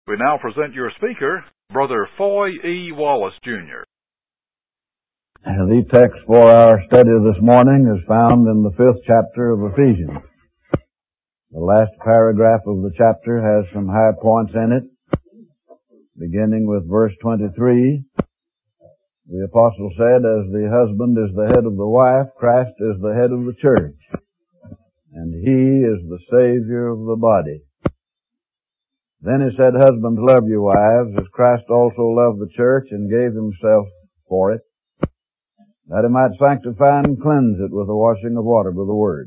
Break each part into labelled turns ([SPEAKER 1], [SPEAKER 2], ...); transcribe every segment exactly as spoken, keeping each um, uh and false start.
[SPEAKER 1] We now present your speaker, Brother Foy E. Wallace, Junior
[SPEAKER 2] The text for our study this morning is found in the fifth chapter of Ephesians. The last paragraph of the chapter has some high points in it. Beginning with verse twenty-three, the apostle said, "As the husband is the head of the wife, Christ is the head of the church, and He is the Savior of the body." Then he said, "Husbands, love your wives, as Christ also loved the church and gave Himself for it, that He might sanctify and cleanse it with the washing of water by the Word."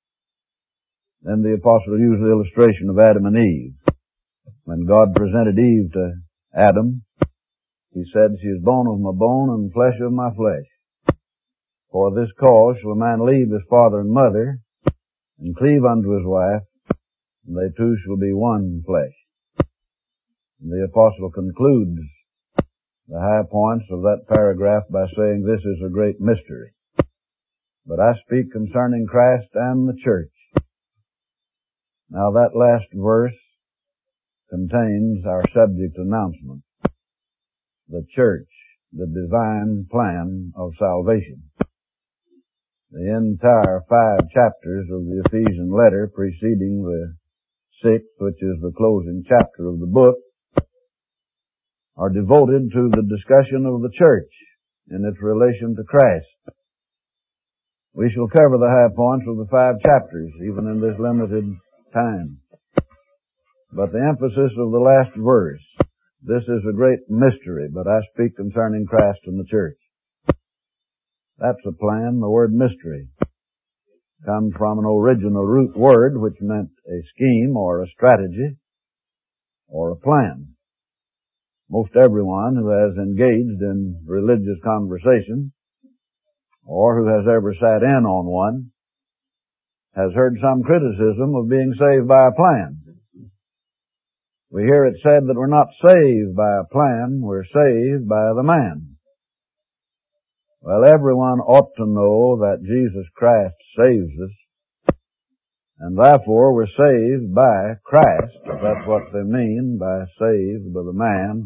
[SPEAKER 2] Then the apostle used the illustration of Adam and Eve. When God presented Eve to Adam, He said, "She is bone of my bone and flesh of my flesh. For this cause shall a man leave his father and mother, and cleave unto his wife, and they two shall be one flesh." And the apostle concludes the high points of that paragraph by saying, "This is a great mystery. But I speak concerning Christ and the church." Now that last verse contains our subject announcement. The church, the divine plan of salvation. The entire five chapters of the Ephesian letter preceding the sixth, which is the closing chapter of the book, are devoted to the discussion of the church in its relation to Christ. We shall cover the high points of the five chapters, even in this limited time. But the emphasis of the last verse, "This is a great mystery, but I speak concerning Christ and the church." That's a plan. The word mystery comes from an original root word which meant a scheme or a strategy or a plan. Most everyone who has engaged in religious conversation or who has ever sat in on one has heard some criticism of being saved by a plan. We hear it said that we're not saved by a plan, we're saved by the man. Well, everyone ought to know that Jesus Christ saves us, and therefore we're saved by Christ, if that's what they mean by saved by the man.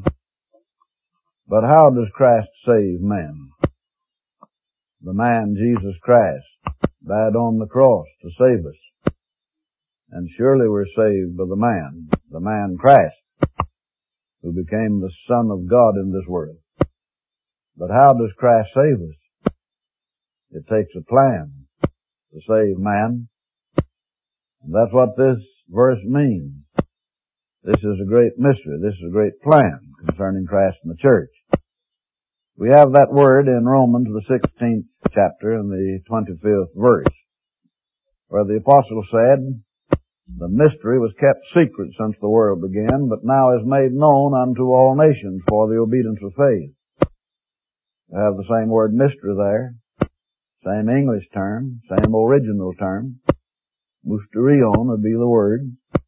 [SPEAKER 2] But how does Christ save men? The man, Jesus Christ, died on the cross to save us. And surely we're saved by the man, the man Christ, who became the Son of God in this world. But how does Christ save us? It takes a plan to save man. And that's what this verse means. This is a great mystery. This is a great plan concerning Christ and the church. We have that word in Romans, the sixteenth chapter and the twenty-fifth verse, where the apostle said, "The mystery was kept secret since the world began, but now is made known unto all nations for the obedience of faith." We have the same word mystery there, same English term, same original term. Mysterion would be the word.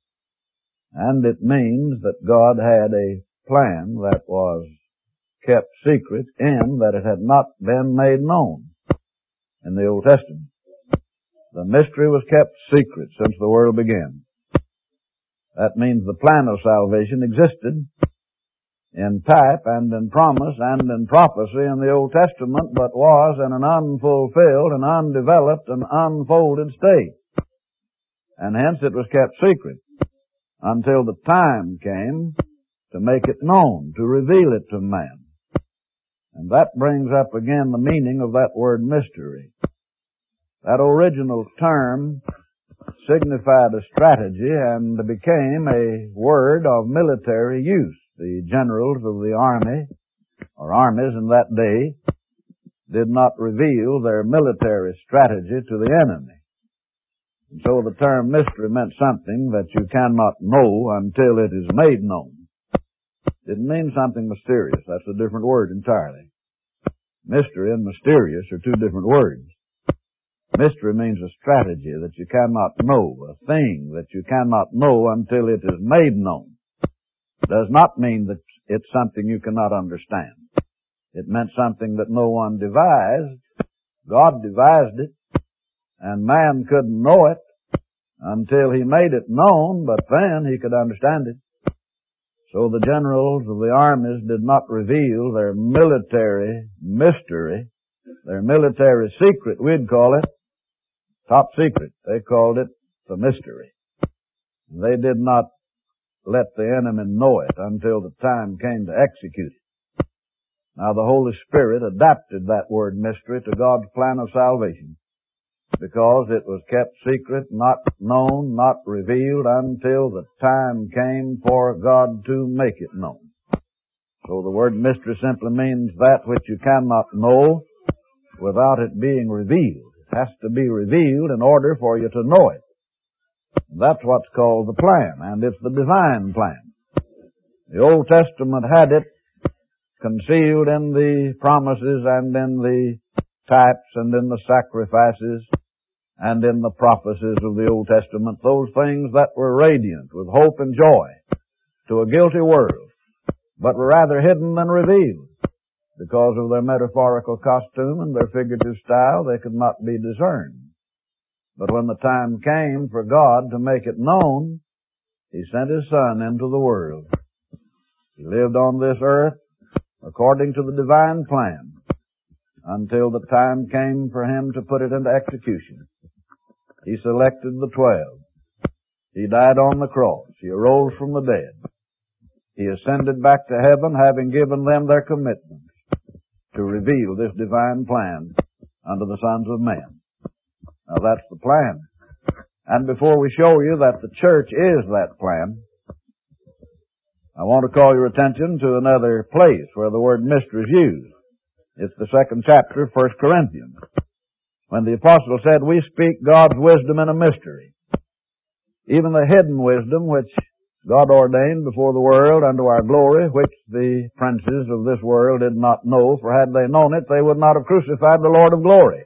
[SPEAKER 2] And it means that God had a plan that was kept secret in that it had not been made known in the Old Testament. The mystery was kept secret since the world began. That means the plan of salvation existed in type and in promise and in prophecy in the Old Testament, but was in an unfulfilled and undeveloped and unfolded state. And hence it was kept secret until the time came to make it known, to reveal it to man. And that brings up again the meaning of that word mystery. That original term signified a strategy and became a word of military use. The generals of the army, or armies in that day, did not reveal their military strategy to the enemy. And so the term mystery meant something that you cannot know until it is made known. It didn't mean something mysterious. That's a different word entirely. Mystery and mysterious are two different words. Mystery means a strategy that you cannot know, a thing that you cannot know until it is made known. It does not mean that it's something you cannot understand. It meant something that no one devised. God devised it, and man couldn't know it until He made it known, but then he could understand it. So the generals of the armies did not reveal their military mystery, their military secret, we'd call it, top secret. They called it the mystery. They did not let the enemy know it until the time came to execute it. Now the Holy Spirit adapted that word mystery to God's plan of salvation because it was kept secret, not known, not revealed until the time came for God to make it known. So the word mystery simply means that which you cannot know without it being revealed. It has to be revealed in order for you to know it. That's what's called the plan, and it's the divine plan. The Old Testament had it concealed in the promises and in the types and in the sacrifices and in the prophecies of the Old Testament, those things that were radiant with hope and joy to a guilty world, but were rather hidden than revealed. Because of their metaphorical costume and their figurative style, they could not be discerned. But when the time came for God to make it known, He sent His Son into the world. He lived on this earth according to the divine plan until the time came for Him to put it into execution. He selected the twelve. He died on the cross. He arose from the dead. He ascended back to heaven, having given them their commitments to reveal this divine plan unto the sons of men. Now that's the plan. And before we show you that the church is that plan, I want to call your attention to another place where the word mystery is used. It's the second chapter of First Corinthians, when the apostle said, we speak God's wisdom in a mystery, even the hidden wisdom which God ordained before the world unto our glory, which the princes of this world did not know, for had they known it, they would not have crucified the Lord of glory.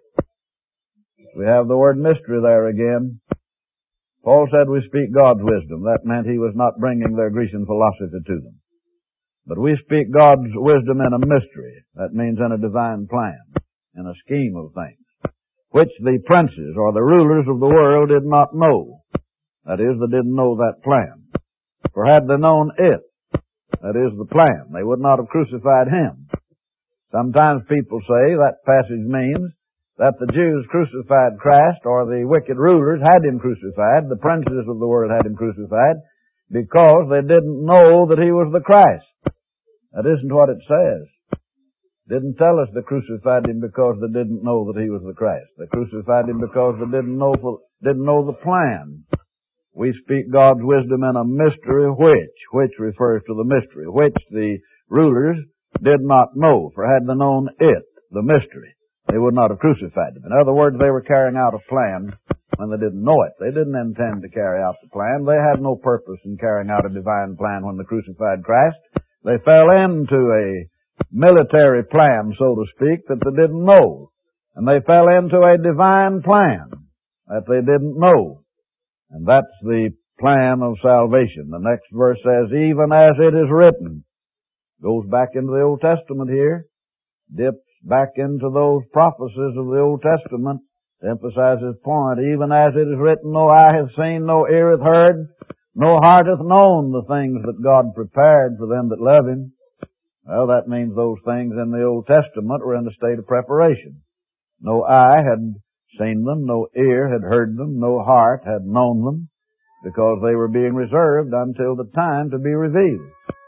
[SPEAKER 2] We have the word mystery there again. Paul said we speak God's wisdom. That meant he was not bringing their Grecian philosophy to them. But we speak God's wisdom in a mystery. That means in a divine plan, in a scheme of things, which the princes or the rulers of the world did not know. That is, they didn't know that plan. For had they known it, that is the plan, they would not have crucified Him. Sometimes people say that passage means that the Jews crucified Christ, or the wicked rulers had Him crucified, the princes of the world had Him crucified, because they didn't know that He was the Christ. That isn't what it says. It didn't tell us they crucified Him because they didn't know that He was the Christ. They crucified Him because they didn't know, didn't know the plan. We speak God's wisdom in a mystery which, which refers to the mystery, which the rulers did not know, for had they known it, the mystery, they would not have crucified Him. In other words, they were carrying out a plan when they didn't know it. They didn't intend to carry out the plan. They had no purpose in carrying out a divine plan when they crucified Christ. They fell into a military plan, so to speak, that they didn't know. And they fell into a divine plan that they didn't know. And that's the plan of salvation. The next verse says, even as it is written. Goes back into the Old Testament here. Dips back into those prophecies of the Old Testament to emphasize his point. Even as it is written, no eye hath seen, no ear hath heard, no heart hath known the things that God prepared for them that love Him. Well, that means those things in the Old Testament were in a state of preparation. No eye had seen them, no ear had heard them, no heart had known them, because they were being reserved until the time to be revealed.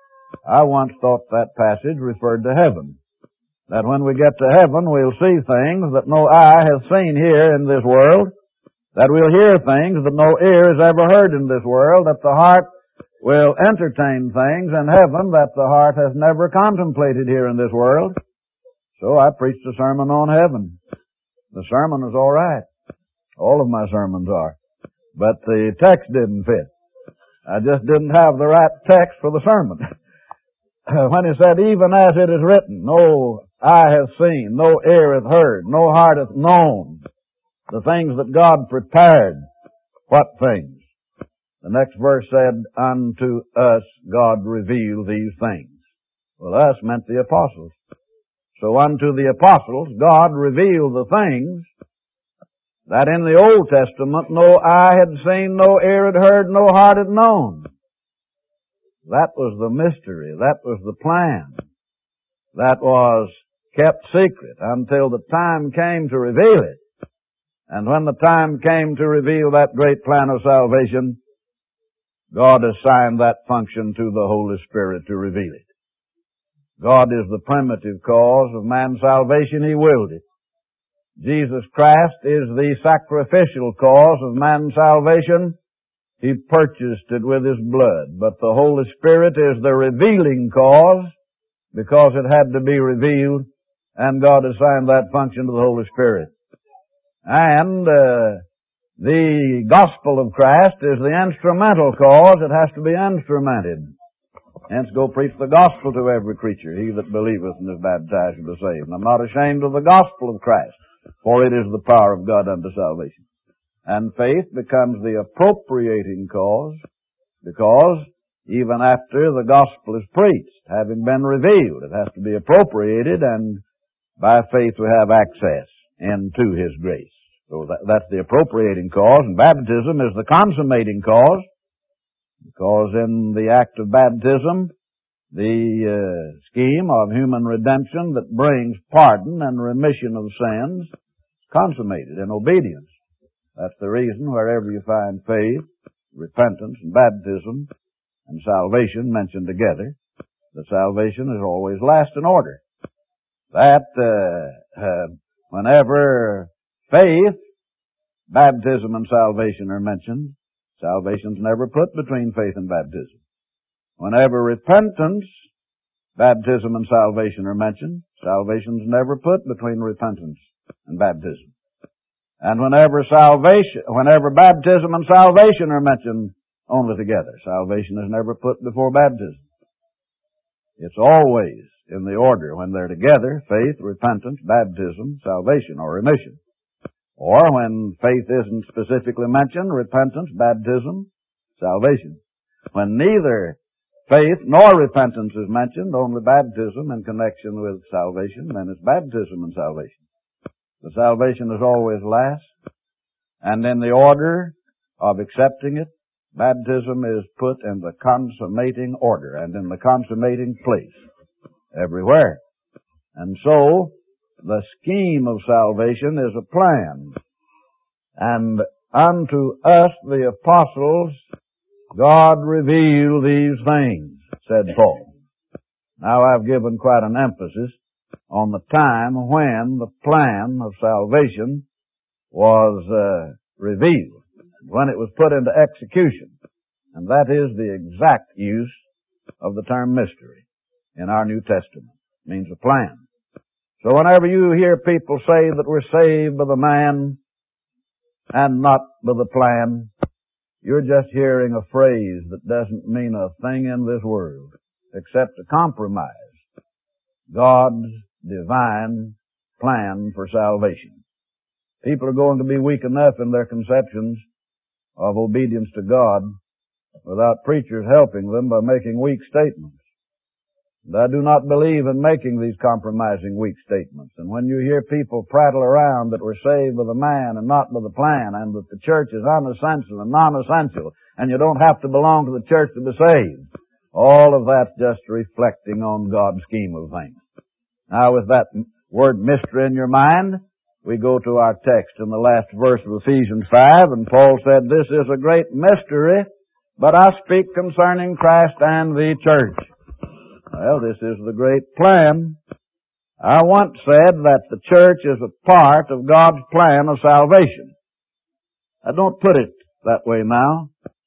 [SPEAKER 2] I once thought that passage referred to heaven. That when we get to heaven, we'll see things that no eye has seen here in this world, that we'll hear things that no ear has ever heard in this world, that the heart will entertain things in heaven that the heart has never contemplated here in this world. So I preached a sermon on heaven. The sermon is all right. All of my sermons are. But the text didn't fit. I just didn't have the right text for the sermon. When he said, even as it is written, no eye hath seen, no ear hath heard, no heart hath known the things that God prepared. What things? The next verse said, unto us God revealed these things. Well, us meant the apostles. So unto the apostles God revealed the things that in the Old Testament no eye had seen, no ear had heard, no heart had known. That was the mystery. That was the plan. That was kept secret until the time came to reveal it. And when the time came to reveal that great plan of salvation, God assigned that function to the Holy Spirit to reveal it. God is the primitive cause of man's salvation. He willed it. Jesus Christ is the sacrificial cause of man's salvation. He purchased it with His blood. But the Holy Spirit is the revealing cause because it had to be revealed, and God assigned that function to the Holy Spirit. And uh, the gospel of Christ is the instrumental cause. It has to be instrumented. Hence, go preach the gospel to every creature. He that believeth and is baptized shall be saved. And I'm not ashamed of the gospel of Christ, for it is the power of God unto salvation. And faith becomes the appropriating cause, because even after the gospel is preached, having been revealed, it has to be appropriated, and by faith we have access into His grace. So that, that's the appropriating cause, and baptism is the consummating cause, because in the act of baptism, the uh, scheme of human redemption that brings pardon and remission of sins is consummated in obedience. That's the reason wherever you find faith, repentance, and baptism, and salvation mentioned together, the salvation is always last in order. That uh, uh, whenever faith, baptism, and salvation are mentioned, salvation's never put between faith and baptism. Whenever repentance, baptism, and salvation are mentioned, salvation's never put between repentance and baptism. And whenever salvation, whenever baptism and salvation are mentioned only together, salvation is never put before baptism. It's always in the order when they're together: faith, repentance, baptism, salvation, or remission. Or when faith isn't specifically mentioned, repentance, baptism, salvation. When neither faith nor repentance is mentioned, only baptism in connection with salvation, then it's baptism and salvation. The salvation is always last, and in the order of accepting it, baptism is put in the consummating order and in the consummating place everywhere. And so, the scheme of salvation is a plan. And unto us, the apostles, God revealed these things, said Paul. Now, I've given quite an emphasis on the time when the plan of salvation was uh, revealed, when it was put into execution. And that is the exact use of the term mystery in our New Testament. It means a plan. So whenever you hear people say that we're saved by the man and not by the plan, you're just hearing a phrase that doesn't mean a thing in this world except to compromise God's divine plan for salvation. People are going to be weak enough in their conceptions of obedience to God without preachers helping them by making weak statements. And I do not believe in making these compromising weak statements. And when you hear people prattle around that we're saved by the man and not by the plan, and that the church is unessential and non-essential, and you don't have to belong to the church to be saved, all of that's just reflecting on God's scheme of things. Now, with that word mystery in your mind, we go to our text in the last verse of Ephesians five, and Paul said, "This is a great mystery, but I speak concerning Christ and the church." Well, this is the great plan. I once said that the church is a part of God's plan of salvation. I don't put it that way now.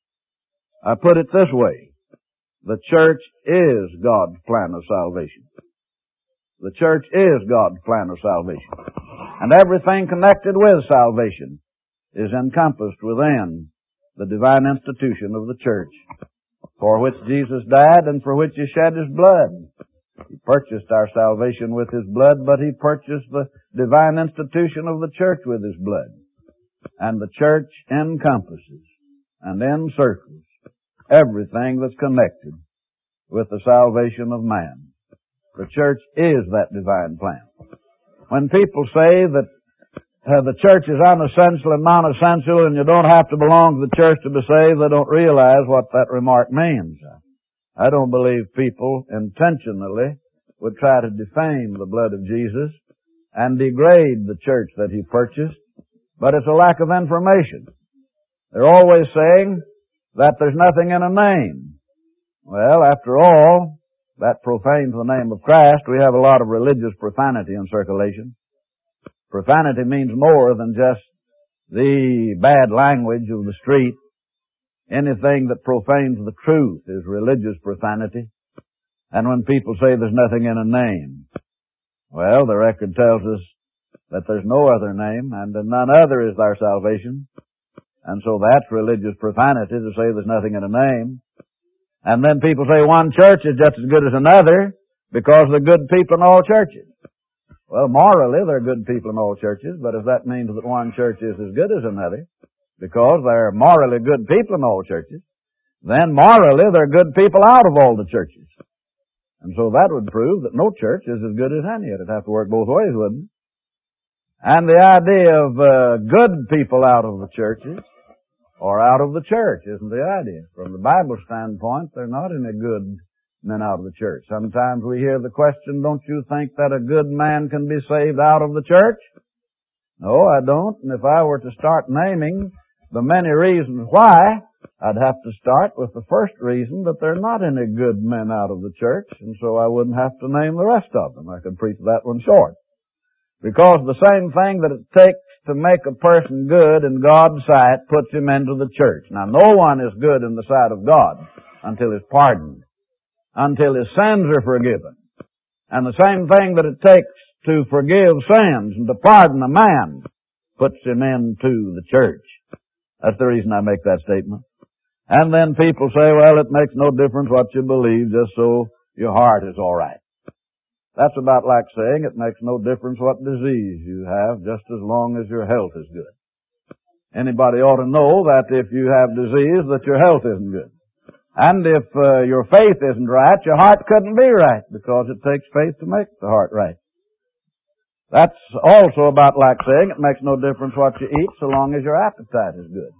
[SPEAKER 2] I put it this way. The church is God's plan of salvation. The church is God's plan of salvation. And everything connected with salvation is encompassed within the divine institution of the church, for which Jesus died and for which He shed His blood. He purchased our salvation with His blood, but He purchased the divine institution of the church with His blood. And the church encompasses and encircles everything that's connected with the salvation of man. The church is that divine plan. When people say that uh, the church is unessential and non-essential and you don't have to belong to the church to be saved, they don't realize what that remark means. I don't believe people intentionally would try to defame the blood of Jesus and degrade the church that He purchased, but it's a lack of information. They're always saying that there's nothing in a name. Well, after all, that profanes the name of Christ. We have a lot of religious profanity in circulation. Profanity means more than just the bad language of the street. Anything that profanes the truth is religious profanity. And when people say there's nothing in a name, well, the record tells us that there's no other name, and in none other is our salvation. And so that's religious profanity to say there's nothing in a name. And then people say one church is just as good as another because they're good people in all churches. Well, morally, they're good people in all churches, but if that means that one church is as good as another, because they're morally good people in all churches, then morally they're good people out of all the churches. And so that would prove that no church is as good as any. It'd have to work both ways, wouldn't it? And the idea of uh, good people out of the churches or out of the church isn't the idea. From the Bible standpoint, they're not any good men out of the church. Sometimes we hear the question, don't you think that a good man can be saved out of the church? No, I don't. And if I were to start naming the many reasons why, I'd have to start with the first reason that there are not any good men out of the church, and so I wouldn't have to name the rest of them. I could preach that one short. Because the same thing that it takes to make a person good in God's sight puts him into the church. Now, no one is good in the sight of God until he's pardoned, until his sins are forgiven. And the same thing that it takes to forgive sins and to pardon a man puts him into the church. That's the reason I make that statement. And then people say, well, it makes no difference what you believe, just so your heart is all right. That's about like saying it makes no difference what disease you have, just as long as your health is good. Anybody ought to know that if you have disease, that your health isn't good. And if uh, your faith isn't right, your heart couldn't be right, because it takes faith to make the heart right. That's also about like saying it makes no difference what you eat, so long as your appetite is good.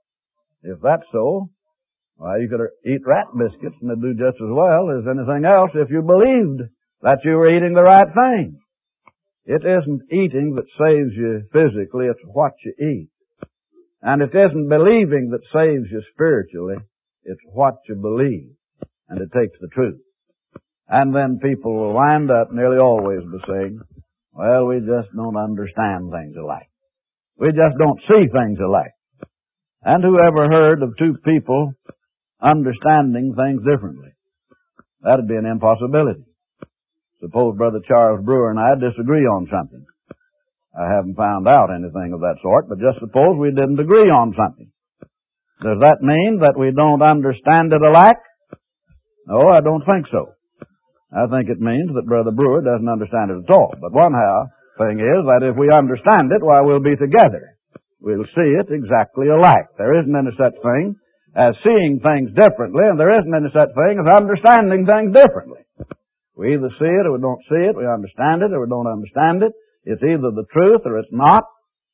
[SPEAKER 2] If that's so, well, you could eat rat biscuits and they'd do just as well as anything else if you believed that you were eating the right thing. It isn't eating that saves you physically, it's what you eat. And it isn't believing that saves you spiritually, it's what you believe. And it takes the truth. And then people will wind up nearly always by saying, well, we just don't understand things alike. We just don't see things alike. And who ever heard of two people understanding things differently? That'd be an impossibility. Suppose Brother Charles Brewer and I disagree on something. I haven't found out anything of that sort, but just suppose we didn't agree on something. Does that mean that we don't understand it alike? No, I don't think so. I think it means that Brother Brewer doesn't understand it at all. But one how thing is that if we understand it, why, we'll be together. We'll see it exactly alike. There isn't any such thing as seeing things differently, and there isn't any such thing as understanding things differently. We either see it or we don't see it, we understand it or we don't understand it. It's either the truth or it's not,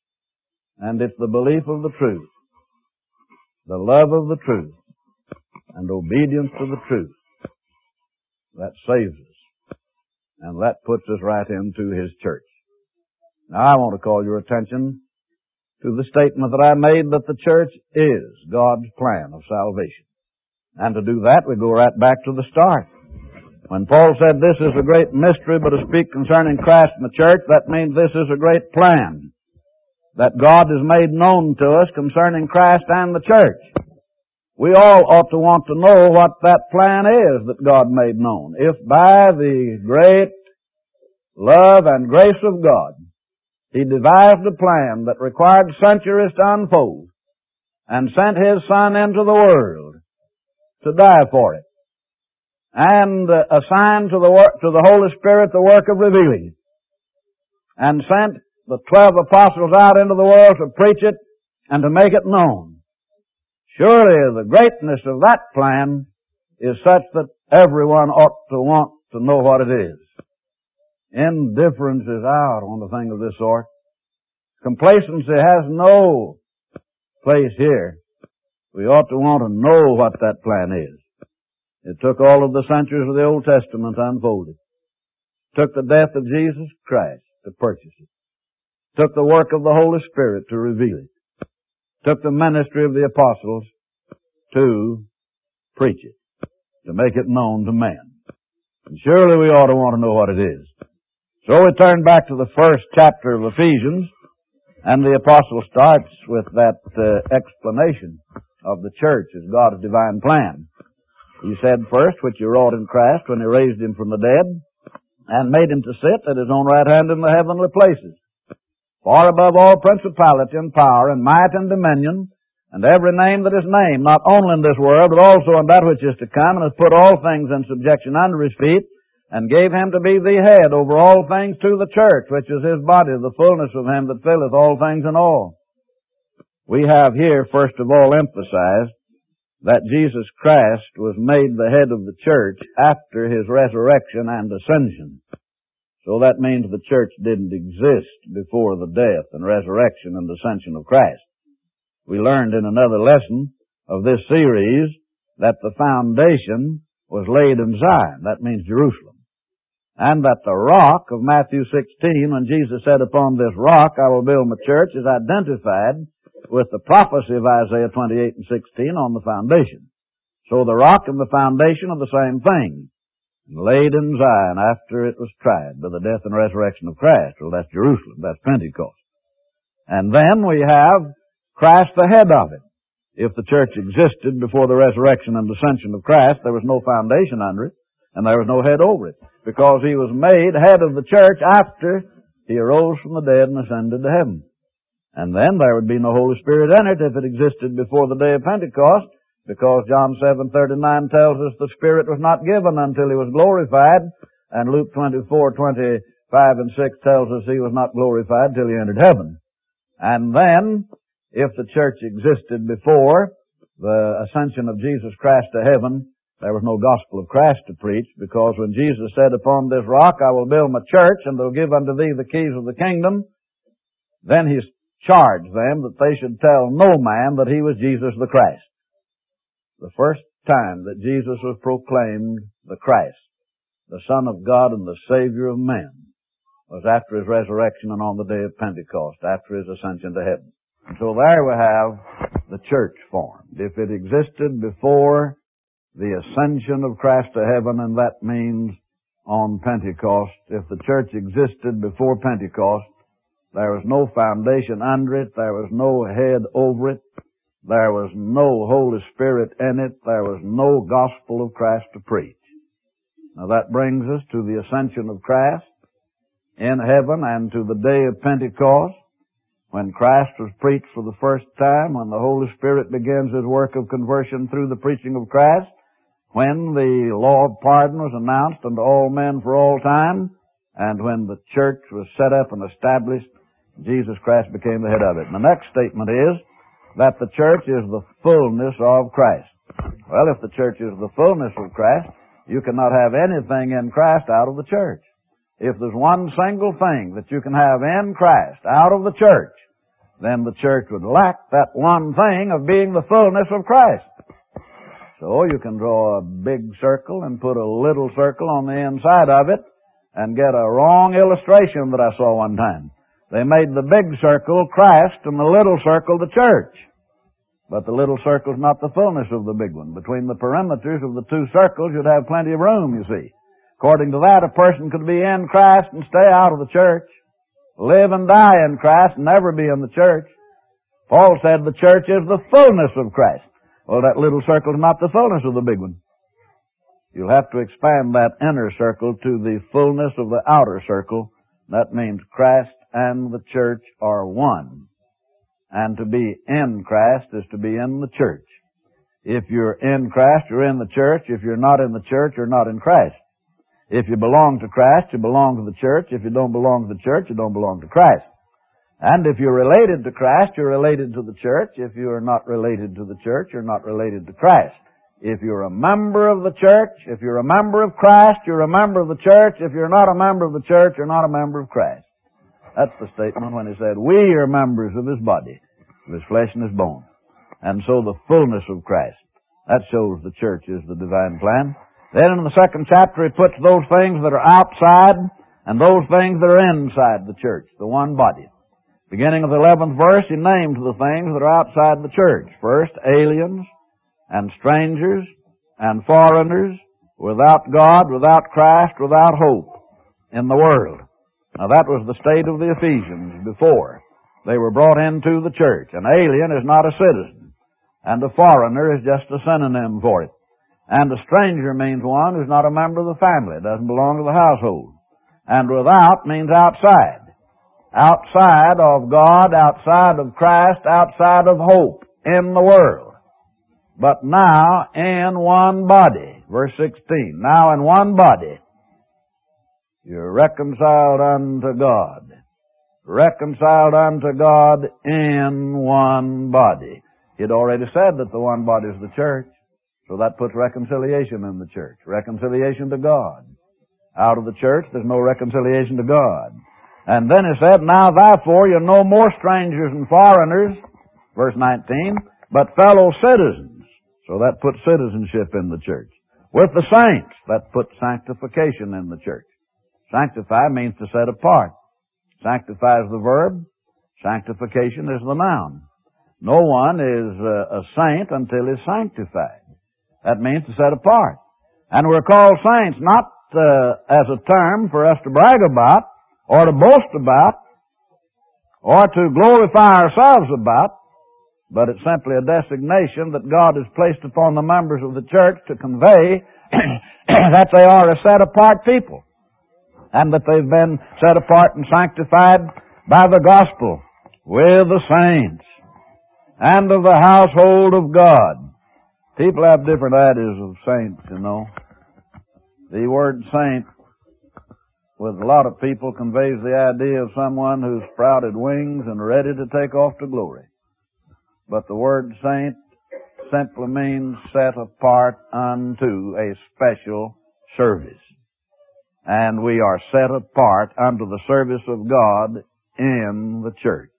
[SPEAKER 2] and it's the belief of the truth, the love of the truth, and obedience to the truth that saves us, and that puts us right into His church. Now, I want to call your attention to the statement that I made that the church is God's plan of salvation. And to do that, we go right back to the start. When Paul said this is a great mystery, but to speak concerning Christ and the church, that means this is a great plan that God has made known to us concerning Christ and the church. We all ought to want to know what that plan is that God made known. If by the great love and grace of God, He devised a plan that required centuries to unfold and sent His Son into the world to die for it and uh, assigned to the work, to the Holy Spirit the work of revealing it and sent the twelve apostles out into the world to preach it and to make it known. Surely the greatness of that plan is such that everyone ought to want to know what it is. Indifference is out on a thing of this sort. Complacency has no place here. We ought to want to know what that plan is. It took all of the centuries of the Old Testament to unfold it. It took the death of Jesus Christ to purchase it. It took the work of the Holy Spirit to reveal it. It took the ministry of the apostles to preach it, to make it known to men. And surely we ought to want to know what it is. So we turn back to the first chapter of Ephesians, and the apostle starts with that uh, explanation of the church as God's divine plan. He said first, which he wrought in Christ when he raised him from the dead, and made him to sit at his own right hand in the heavenly places, far above all principality and power and might and dominion, and every name that is named, not only in this world, but also in that which is to come, and has put all things in subjection under his feet, and gave him to be the head over all things to the church, which is his body, the fullness of him that filleth all things in all. We have here, first of all, emphasized that Jesus Christ was made the head of the church after his resurrection and ascension. So that means the church didn't exist before the death and resurrection and ascension of Christ. We learned in another lesson of this series that the foundation was laid in Zion. That means Jerusalem. And that the rock of Matthew sixteen, when Jesus said, upon this rock I will build my church, is identified with the prophecy of Isaiah twenty-eight and sixteen on the foundation. So the rock and the foundation are the same thing. Laid in Zion after it was tried by the death and resurrection of Christ. Well, that's Jerusalem. That's Pentecost. And then we have Christ the head of it. If the church existed before the resurrection and ascension of Christ, there was no foundation under it, and there was no head over it, because he was made head of the church after he arose from the dead and ascended to heaven. And then there would be no Holy Spirit in it if it existed before the day of Pentecost, because John seven thirty-nine tells us the Spirit was not given until he was glorified, and Luke twenty-four twenty-five and six tells us he was not glorified till he entered heaven. And then, if the church existed before the ascension of Jesus Christ to heaven, there was no gospel of Christ to preach, because when Jesus said, upon this rock I will build my church, and will give unto thee the keys of the kingdom, then he charged them that they should tell no man that he was Jesus the Christ. The first time that Jesus was proclaimed the Christ, the Son of God and the Savior of men, was after his resurrection and on the day of Pentecost, after his ascension to heaven. And so there we have the church formed. If it existed before the ascension of Christ to heaven, and that means on Pentecost, if the church existed before Pentecost, there was no foundation under it, there was no head over it, there was no Holy Spirit in it, there was no gospel of Christ to preach. Now that brings us to the ascension of Christ in heaven and to the day of Pentecost, when Christ was preached for the first time, when the Holy Spirit begins his work of conversion through the preaching of Christ, when the law of pardon was announced unto all men for all time, and when the church was set up and established, Jesus Christ became the head of it. And the next statement is that the church is the fullness of Christ. Well, if the church is the fullness of Christ, you cannot have anything in Christ out of the church. If there's one single thing that you can have in Christ out of the church, then the church would lack that one thing of being the fullness of Christ. So you can draw a big circle and put a little circle on the inside of it and get a wrong illustration that I saw one time. They made the big circle Christ and the little circle the church. But the little circle's not the fullness of the big one. Between the perimeters of the two circles, you'd have plenty of room, you see. According to that, a person could be in Christ and stay out of the church. Live and die in Christ and never be in the church. Paul said the church is the fullness of Christ. Well, that little circle is not the fullness of the big one. You'll have to expand that inner circle to the fullness of the outer circle. That means Christ and the church are one. And to be in Christ is to be in the church. If you're in Christ, you're in the church. If you're not in the church, you're not in Christ. If you belong to Christ, you belong to the church. If you don't belong to the church, you don't belong to Christ. And if you're related to Christ, you're related to the church. If you are not related to the church, you're not related to Christ. If you're a member of the church, if you're a member of Christ, you're a member of the church. If you're not a member of the church, you're not a member of Christ. That's the statement when he said, we are members of his body, of his flesh and his bone. And so the fullness of Christ. That shows the church is the divine plan. Then in the second chapter, he puts those things that are outside and those things that are inside the church, the one body. Beginning of the eleventh verse, he names the things that are outside the church. First, aliens and strangers and foreigners, without God, without Christ, without hope in the world. Now that was the state of the Ephesians before they were brought into the church. An alien is not a citizen, and a foreigner is just a synonym for it. And a stranger means one who's not a member of the family, doesn't belong to the household. And without means outside. Outside of God, outside of Christ, outside of hope in the world. But now in one body. Verse sixteen. Now in one body you're reconciled unto God. Reconciled unto God in one body. He'd already said that the one body is the church. So that puts reconciliation in the church. Reconciliation to God. Out of the church, there's no reconciliation to God. And then he said, now therefore you're no more strangers and foreigners, verse nineteen, but fellow citizens. So that puts citizenship in the church. With the saints, that puts sanctification in the church. Sanctify means to set apart. Sanctify is the verb. Sanctification is the noun. No one is a saint until he's sanctified. That means to set apart. And we're called saints not uh, as a term for us to brag about, or to boast about, or to glorify ourselves about, but it's simply a designation that God has placed upon the members of the church to convey that they are a set-apart people, and that they've been set apart and sanctified by the gospel with the saints and of the household of God. People have different ideas of saints, you know. The word saint with a lot of people conveys the idea of someone who's sprouted wings and ready to take off to glory. But the word saint simply means set apart unto a special service. And we are set apart unto the service of God in the church.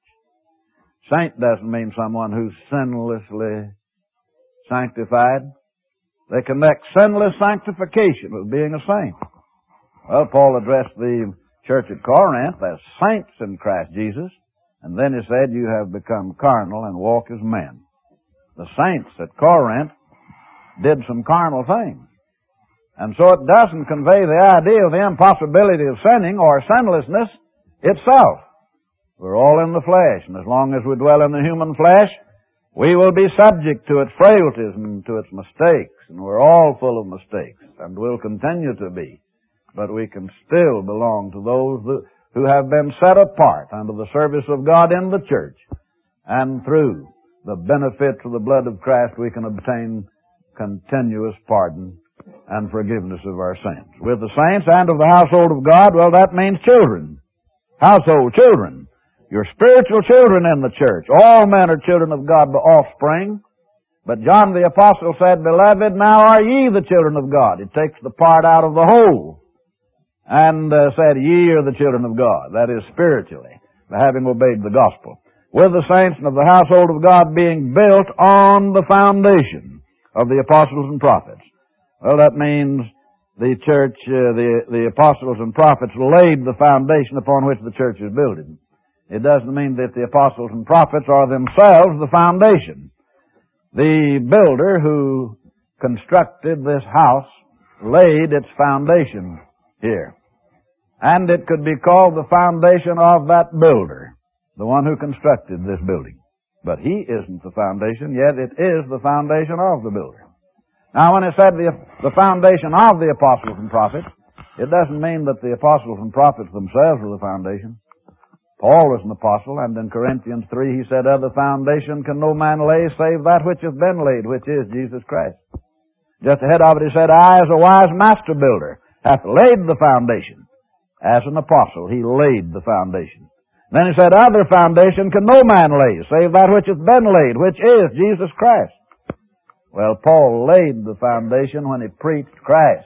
[SPEAKER 2] Saint doesn't mean someone who's sinlessly sanctified. They connect sinless sanctification with being a saint. Well, Paul addressed the church at Corinth as saints in Christ Jesus, and then he said, you have become carnal and walk as men. The saints at Corinth did some carnal things. And so it doesn't convey the idea of the impossibility of sinning or sinlessness itself. We're all in the flesh, and as long as we dwell in the human flesh, we will be subject to its frailties and to its mistakes, and we're all full of mistakes, and will continue to be. But we can still belong to those who have been set apart under the service of God in the church, and through the benefits of the blood of Christ we can obtain continuous pardon and forgiveness of our sins. With the saints and of the household of God, well, that means children. Household, children. Your spiritual children in the church. All men are children of God by offspring. But John the Apostle said, Beloved, now are ye the children of God. It takes the part out of the whole. And uh, said, Ye are the children of God. That is spiritually, by having obeyed the gospel. With the saints and of the household of God being built on the foundation of the apostles and prophets. Well, that means the church, uh, the, the apostles and prophets laid the foundation upon which the church is building. It doesn't mean that the apostles and prophets are themselves the foundation. The builder who constructed this house laid its foundation here. And it could be called the foundation of that builder, the one who constructed this building. But he isn't the foundation, yet it is the foundation of the builder. Now, when it said the, the foundation of the apostles and prophets, it doesn't mean that the apostles and prophets themselves are the foundation. Paul was an apostle, and in Corinthians three he said, Other foundation can no man lay save that which has been laid, which is Jesus Christ. Just ahead of it he said, I, as a wise master builder, hath laid the foundation. As an apostle, he laid the foundation. Then he said, Other foundation can no man lay, save that which has been laid, which is Jesus Christ. Well, Paul laid the foundation when he preached Christ.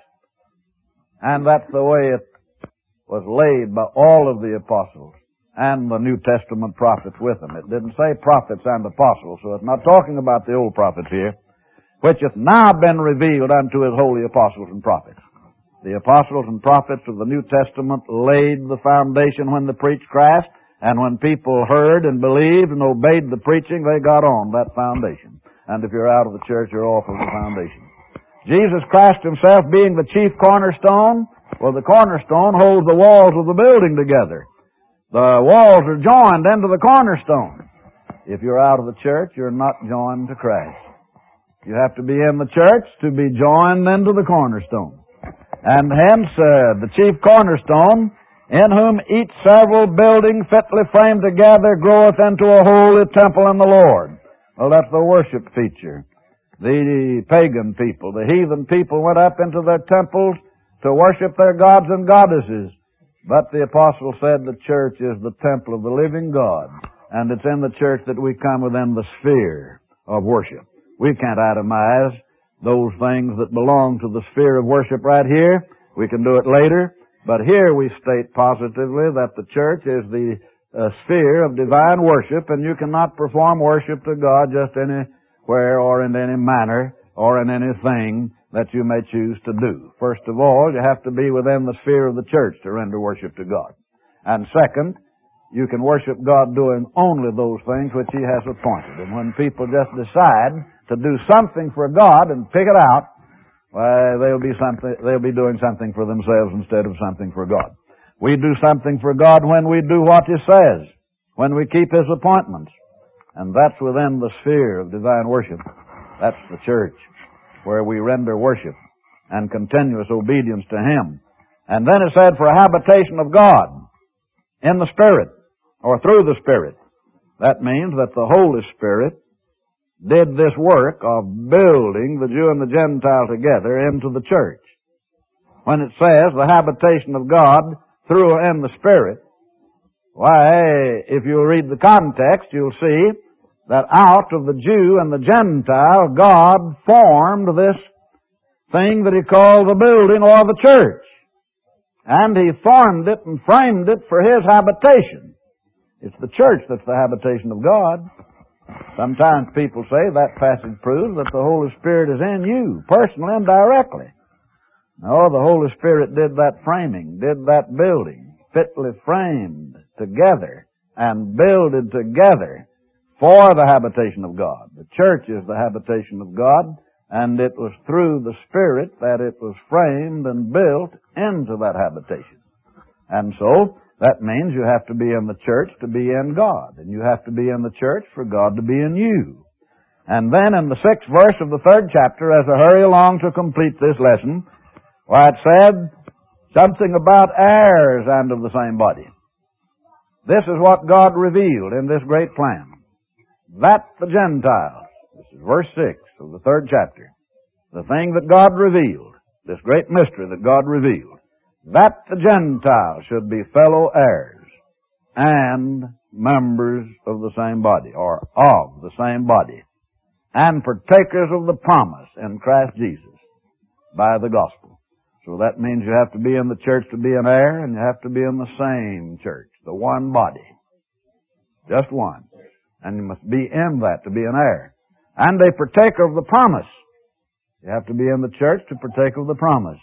[SPEAKER 2] And that's the way it was laid by all of the apostles and the New Testament prophets with them. It didn't say prophets and apostles, so it's not talking about the old prophets here. which hath now been revealed unto his holy apostles and prophets. The apostles and prophets of the New Testament laid the foundation when they preached Christ, and when people heard and believed and obeyed the preaching, they got on that foundation. And if you're out of the church, you're off of the foundation. Jesus Christ himself being the chief cornerstone, well, the cornerstone holds the walls of the building together. The walls are joined into the cornerstone. If you're out of the church, you're not joined to Christ. You have to be in the church to be joined into the cornerstone. And hence, uh, the chief cornerstone, in whom each several building fitly framed together groweth into a holy temple in the Lord. Well, that's the worship feature. The pagan people, the heathen people went up into their temples to worship their gods and goddesses. But the apostle said the church is the temple of the living God, and it's in the church that we come within the sphere of worship. We can't itemize those things that belong to the sphere of worship right here. We can do it later. But here we state positively that the church is the uh, sphere of divine worship, and you cannot perform worship to God just anywhere or in any manner or in anything that you may choose to do. First of all, you have to be within the sphere of the church to render worship to God. And second, you can worship God doing only those things which He has appointed. And when people just decide to do something for God and pick it out, why, they'll be something, they'll be doing something for themselves instead of something for God. We do something for God when we do what He says, when we keep His appointments. And that's within the sphere of divine worship. That's the church, where we render worship and continuous obedience to Him. And then it said, for a habitation of God in the Spirit, or through the Spirit. That means that the Holy Spirit did this work of building the Jew and the Gentile together into the church. When it says the habitation of God through and in the Spirit, why, if you read the context, you'll see that out of the Jew and the Gentile, God formed this thing that He called the building or the church. And He formed it and framed it for His habitation. It's the church that's the habitation of God. Sometimes people say that passage proves that the Holy Spirit is in you, personally and directly. No, the Holy Spirit did that framing, did that building, fitly framed together and builded together for the habitation of God. The church is the habitation of God, and it was through the Spirit that it was framed and built into that habitation. And so, that means you have to be in the church to be in God, and you have to be in the church for God to be in you. And then in the sixth verse of the third chapter, as I hurry along to complete this lesson, why it said something about heirs and of the same body. This is what God revealed in this great plan. That the Gentiles, this is verse six of the third chapter, the thing that God revealed, this great mystery that God revealed, that the Gentiles should be fellow heirs and members of the same body, or of the same body, and partakers of the promise in Christ Jesus by the gospel. So that means you have to be in the church to be an heir, and you have to be in the same church, the one body. Just one. And you must be in that to be an heir. And a partaker of the promise. You have to be in the church to partake of the promise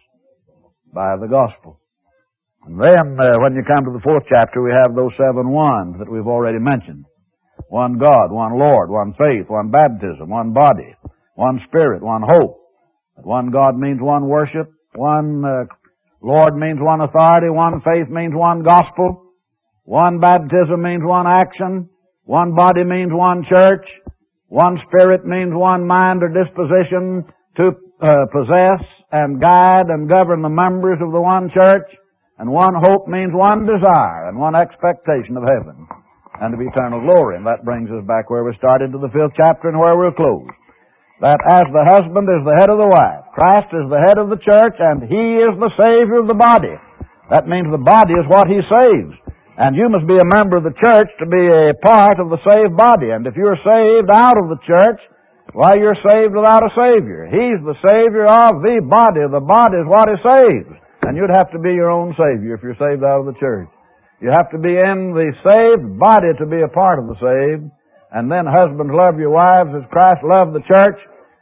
[SPEAKER 2] by the gospel. And then, uh, when you come to the fourth chapter, we have those seven ones that we've already mentioned. One God, one Lord, one faith, one baptism, one body, one Spirit, one hope. That one God means one worship, one uh, Lord means one authority, one faith means one gospel, one baptism means one action, one body means one church, one Spirit means one mind or disposition to uh, possess and guide and govern the members of the one church, and one hope means one desire and one expectation of heaven and of eternal glory. And that brings us back where we started to the fifth chapter and where we'll close. That as the husband is the head of the wife, Christ is the head of the church, and He is the Savior of the body. That means the body is what He saves. And you must be a member of the church to be a part of the saved body. And if you're saved out of the church, why, you're saved without a Savior. He's the Savior of the body. The body is what He saves. And you'd have to be your own Savior if you're saved out of the church. You have to be in the saved body to be a part of the saved. And then husbands, love your wives as Christ loved the church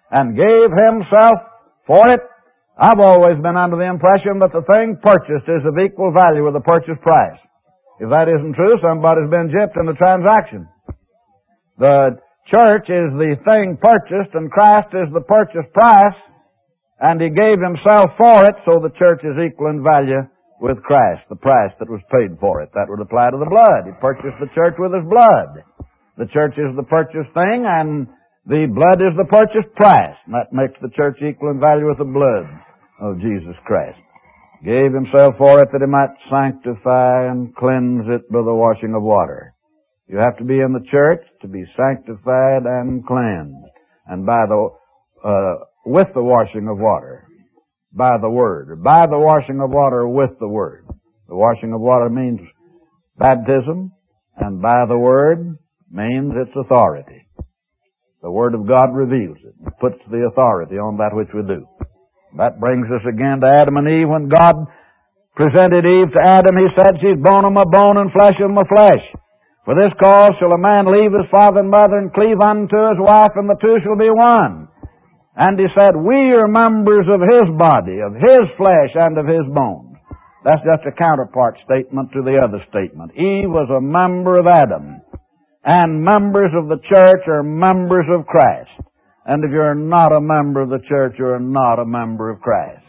[SPEAKER 2] and gave himself for it. I've always been under the impression that the thing purchased is of equal value with the purchase price. If that isn't true, somebody's been gypped in the transaction. The church is the thing purchased, and Christ is the purchase price, and He gave Himself for it, so the church is equal in value with Christ, the price that was paid for it. That would apply to the blood. He purchased the church with His blood. The church is the purchased thing, and the blood is the purchased price. And that makes the church equal in value with the blood of Jesus Christ. Gave Himself for it that He might sanctify and cleanse it by the washing of water. You have to be in the church to be sanctified and cleansed, and by the uh, with the washing of water, by the Word, by the washing of water with the Word. The washing of water means baptism, and by the Word means its authority. The Word of God reveals it. It puts the authority on that which we do. That brings us again to Adam and Eve. When God presented Eve to Adam, He said, she's bone of my bone and flesh of my flesh. For this cause shall a man leave his father and mother and cleave unto his wife, and the two shall be one. And He said, we are members of His body, of His flesh, and of His bones. That's just a counterpart statement to the other statement. Eve was a member of Adam, and members of the church are members of Christ. And if you're not a member of the church, you're not a member of Christ.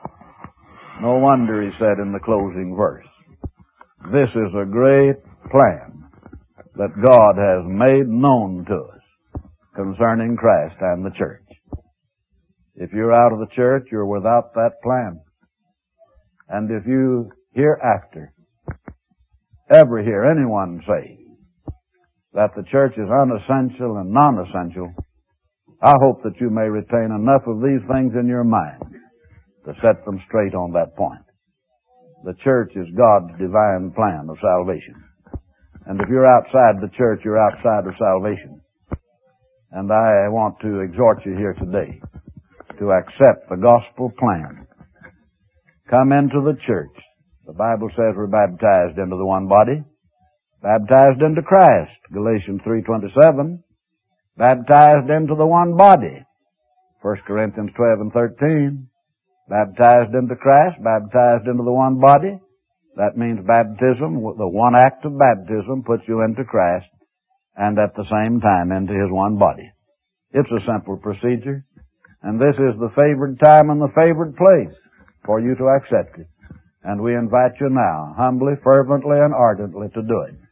[SPEAKER 2] No wonder He said in the closing verse, this is a great plan that God has made known to us concerning Christ and the church. If you're out of the church, you're without that plan. And if you hereafter ever hear anyone say that the church is unessential and non-essential, I hope that you may retain enough of these things in your mind to set them straight on that point. The church is God's divine plan of salvation. And if you're outside the church, you're outside of salvation. And I want to exhort you here today to accept the gospel plan. Come into the church. The Bible says we're baptized into the one body. Baptized into Christ, Galatians three twenty-seven. Baptized into the one body, First Corinthians twelve and thirteen. Baptized into Christ, baptized into the one body. That means baptism, the one act of baptism puts you into Christ, and at the same time into His one body. It's a simple procedure, and this is the favored time and the favored place for you to accept it. And we invite you now, humbly, fervently, and ardently to do it.